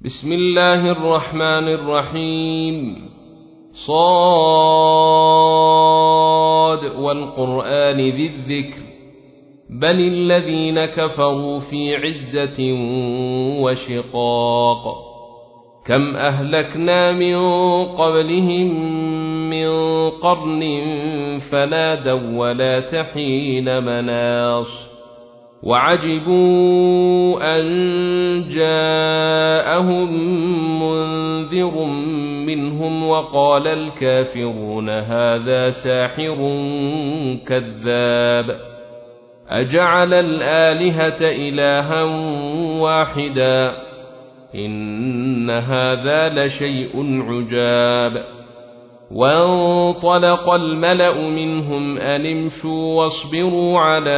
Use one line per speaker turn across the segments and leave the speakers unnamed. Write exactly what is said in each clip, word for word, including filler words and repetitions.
بسم الله الرحمن الرحيم. صاد والقرآن ذي الذكر بل الذين كفروا في عزة وشقاق كم أهلكنا من قبلهم من قرن فنادوا ولا تحين مناص وعجبوا أن جاءهم منذر منهم وقال الكافرون هذا ساحر كذاب أجعل الآلهة إلها واحدا إن هذا لشيء عجاب. وانطلق الملأ منهم أن امشوا واصبروا على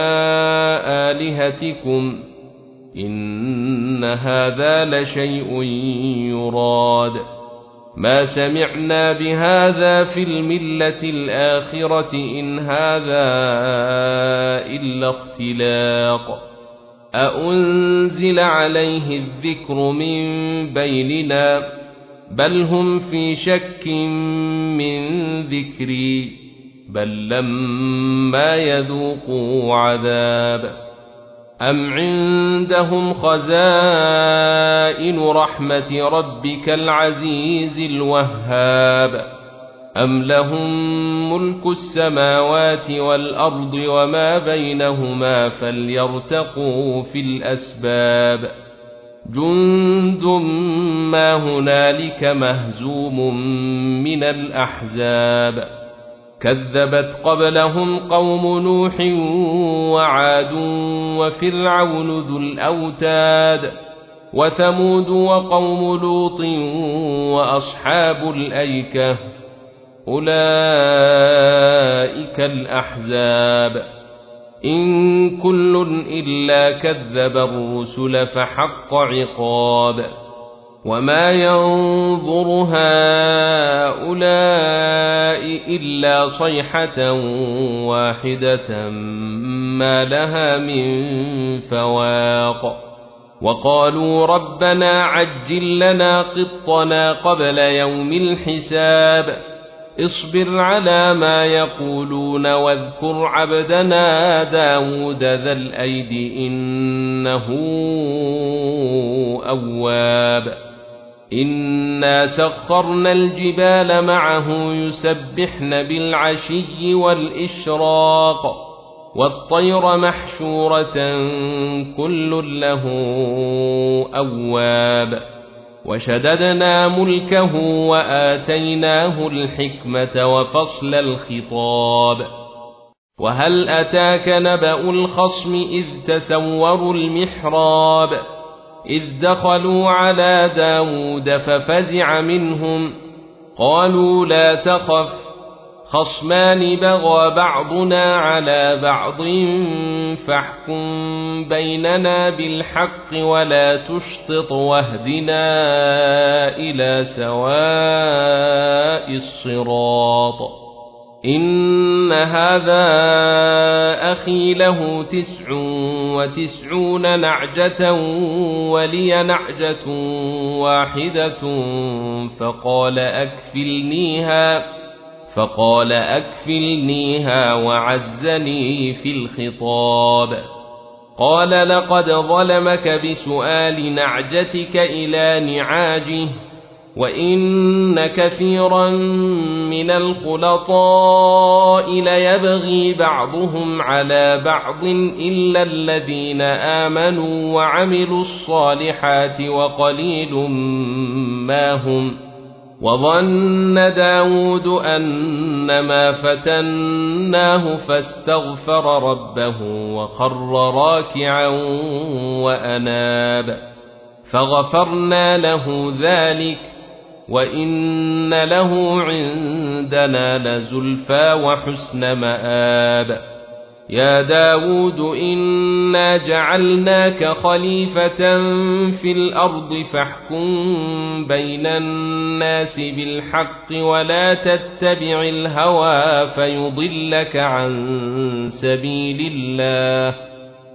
آلهتكم إن هذا لشيء يراد ما سمعنا بهذا في الملة الآخرة إن هذا إلا اختلاق أأنزل عليه الذكر من بيننا بل هم في شك من ذكري بل لما يذوقوا عذاب أم عندهم خزائن رحمة ربك العزيز الوهاب أم لهم ملك السماوات والأرض وما بينهما فليرتقوا في الأسباب جند ما هنالك مهزوم من الأحزاب كذبت قبلهم قوم نوح وعاد وفرعون ذو الأوتاد وثمود وقوم لوط وأصحاب الأيكة أولئك الأحزاب إن كل إلا كذب الرسل فحق عقاب وما ينظر هؤلاء إلا صيحة واحدة ما لها من فواق وقالوا ربنا عجل لنا قطنا قبل يوم الحساب اصبر على ما يقولون واذكر عبدنا داود ذا الأيد إنه أواب إنا سخرنا الجبال معه يسبحن بالعشي والإشراق والطير محشورة كل له أواب وشددنا ملكه وآتيناه الحكمة وفصل الخطاب وهل أتاك نبأ الخصم إذ تسوروا المحراب إذ دخلوا على داود ففزع منهم قالوا لا تخف خصمان بغى بعضنا على بعض فاحكم بيننا بالحق ولا تشطط واهدنا إلى سواء الصراط إن هذا أخي له تسع وتسعون نعجة ولي نعجة واحدة فقال أكفلنيها فقال أكفلنيها وعزني في الخطاب قال لقد ظلمك بسؤال نعجتك إلى نعاجه وإن كثيرا من الخلطاء ليبغي بعضهم على بعض إلا الذين آمنوا وعملوا الصالحات وقليل ما هم وظن داود أنما فتناه فاستغفر ربه وخر راكعا وأناب فغفرنا له ذلك وإن له عندنا لزلفى وحسن مآب يا داود إنا جعلناك خليفة في الأرض فاحكم بين الناس بالحق ولا تتبع الهوى فيضلك عن سبيل الله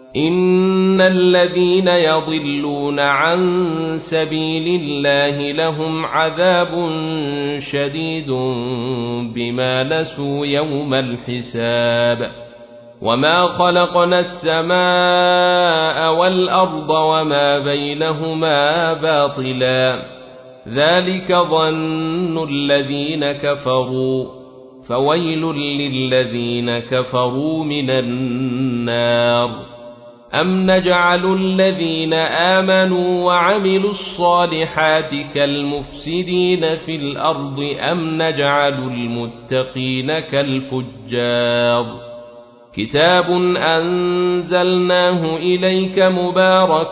إن الذين يضلون عن سبيل الله لهم عذاب شديد بما نسوا يوم الحساب وما خلقنا السماء والأرض وما بينهما باطلا ذلك ظن الذين كفروا فويل للذين كفروا من النار أم نجعل الذين آمنوا وعملوا الصالحات كالمفسدين في الأرض أم نجعل المتقين كالفجار كتاب أنزلناه إليك مبارك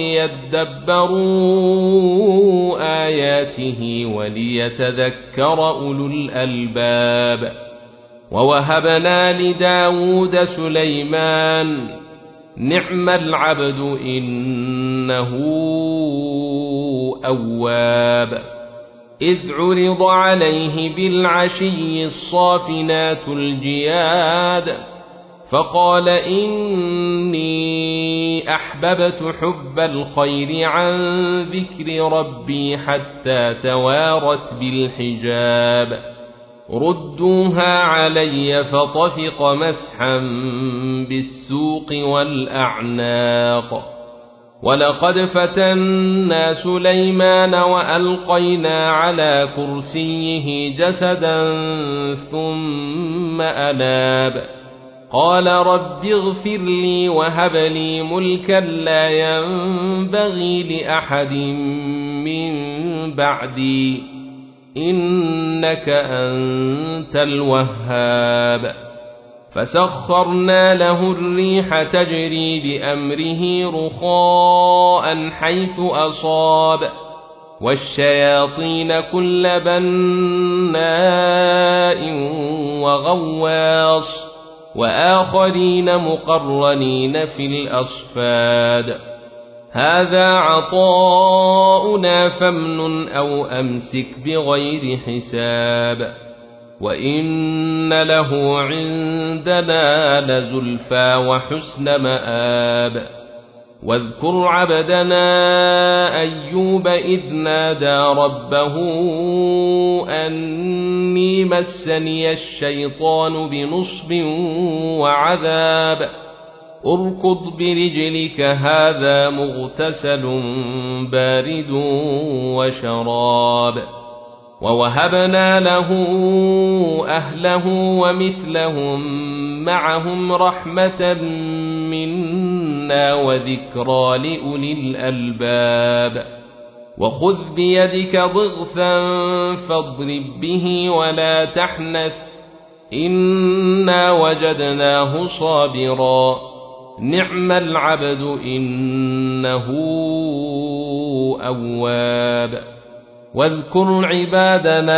ليدبروا آياته وليتذكر أولو الألباب ووهبنا لداود سليمان نعم العبد إنه أواب إذ عرض عليه بالعشي الصافنات الجياد فقال إني أحببت حب الخير عن ذكر ربي حتى توارت بالحجاب ردوها علي فطفق مسحا بالسوق والأعناق ولقد فتنا سليمان وألقينا على كرسيه جسدا ثم أناب قال رب اغفر لي وهب لي ملكا لا ينبغي لأحد من بعدي إنك أنت الوهاب فسخرنا له الريح تجري بأمره رخاء حيث أصاب والشياطين كل بناء وغواص وآخرين مقرنين في الأصفاد هذا عطاؤنا فامنن أو أمسك بغير حساب وإن له عندنا لزلفى وحسن مآب واذكر عبدنا أيوب إذ نادى ربه أني مسني الشيطان بنصب وعذاب اركض برجلك هذا مغتسل بارد وشراب ووهبنا له أهله ومثلهم معهم رحمة منا وذكرى لأولي الألباب وخذ بيدك ضغثا فاضرب به ولا تحنث إنا وجدناه صابرا نعم العبد إنه أواب واذكر عبادنا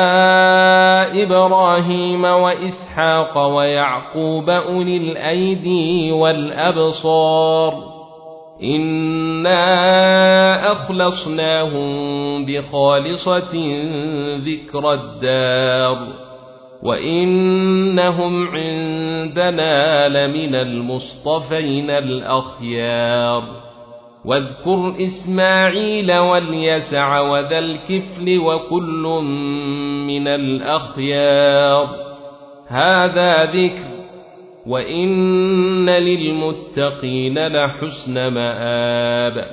إبراهيم وإسحاق ويعقوب أولي الأيدي والأبصار إنا أخلصناهم بخالصة ذكر الدار وإنهم عندنا لمن المصطفين الأخيار واذكر إسماعيل واليسع وذا الكفل وكل من الأخيار هذا ذكر وإن للمتقين لحسن مآب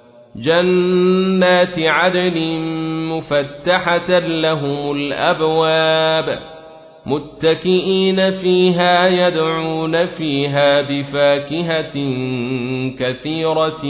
جنات عدن مفتحة لهم الأبواب متكئين فيها يدعون فيها بفاكهة كثيرة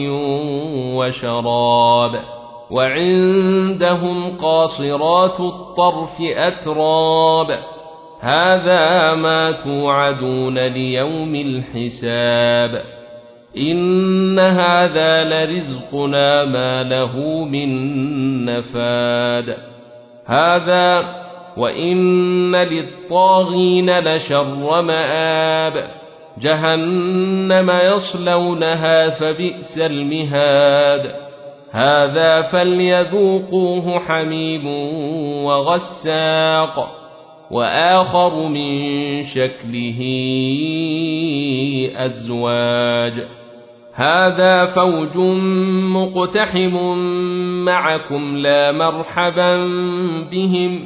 وشراب وعندهم قاصرات الطرف أتراب هذا ما توعدون ليوم الحساب إن هذا لرزقنا ما له من نفاد هذا وإن للطاغين لشر مآب جهنم يصلونها فبئس المهاد هذا فليذوقوه حميم وغساق وآخر من شكله أزواج هذا فوج مقتحم معكم لا مرحبا بهم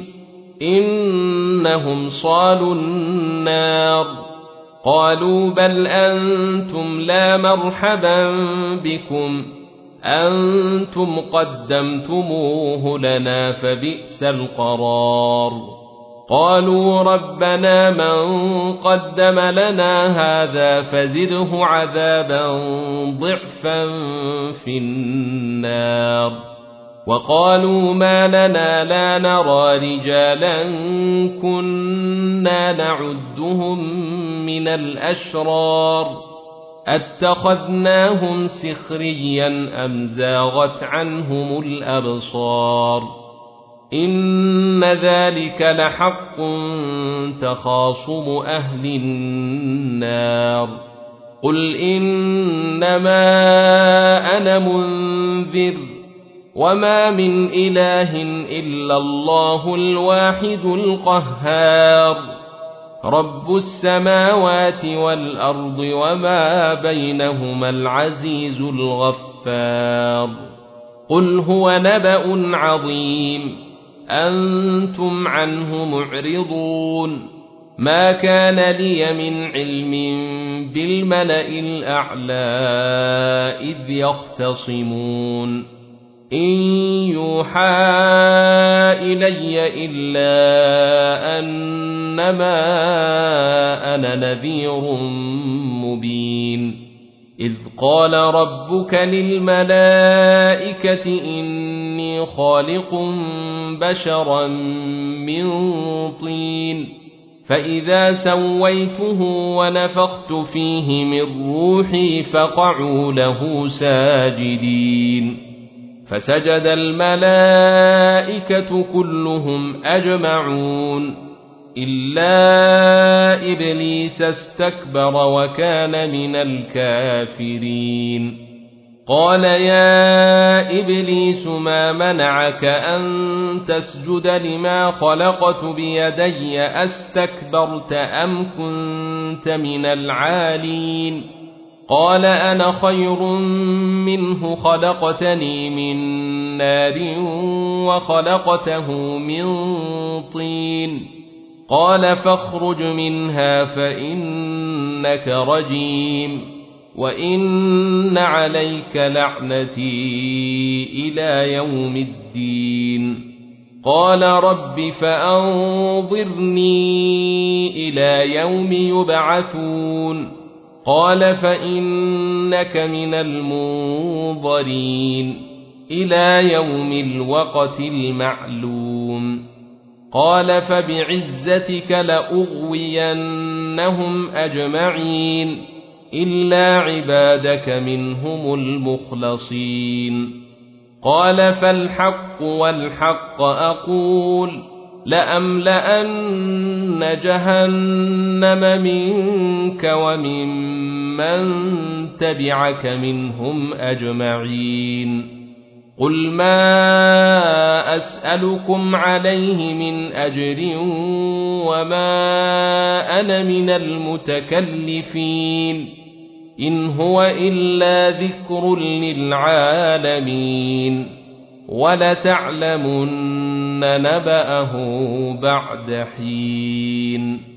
إنهم صالوا النار قالوا بل أنتم لا مرحبا بكم أنتم قدمتموه لنا فبئس القرار قالوا ربنا من قدم لنا هذا فزده عذابا ضعفا في النار وقالوا ما لنا لا نرى رجالا كنا نعدهم من الأشرار اتخذناهم سخريا أم زاغت عنهم الأبصار إن ذلك لحق تخاصم أهل النار قل إنما أنا منذر وما من إله إلا الله الواحد القهار رب السماوات والأرض وما بينهما العزيز الغفار قل هو نبأ عظيم أنتم عنه معرضون ما كان لي من علم بالملأ الأعلى إذ يختصمون إن يوحى إلي إلا أنما أنا نذير مبين إذ قال ربك للملائكة إني خالق بشرا من طين فإذا سويته ونفخت فيه من روحي فقعوا له ساجدين فسجد الملائكة كلهم أجمعون إلا إبليس استكبر وكان من الكافرين قال يا إبليس ما منعك أن تسجد لما خلقت بيدي أستكبرت أم كنت من العالين قال أنا خير منه خلقتني من نار وخلقته من طين قال فاخرج منها فإنك رجيم وإن عليك لعنتي إلى يوم الدين قال رب فأنظرني إلى يوم يبعثون قال فإنك من المنظرين إلى يوم الوقت المعلوم قال فبعزتك لأغوينهم أجمعين إلا عبادك منهم المخلصين قال فالحق والحق أقول لأملأن جهنم منك وممن تبعك منهم أجمعين قل ما أسألكم عليه من أجر وما أنا من المتكلفين إن هو إلا ذكر للعالمين ولتعلمن نبأه بعد حين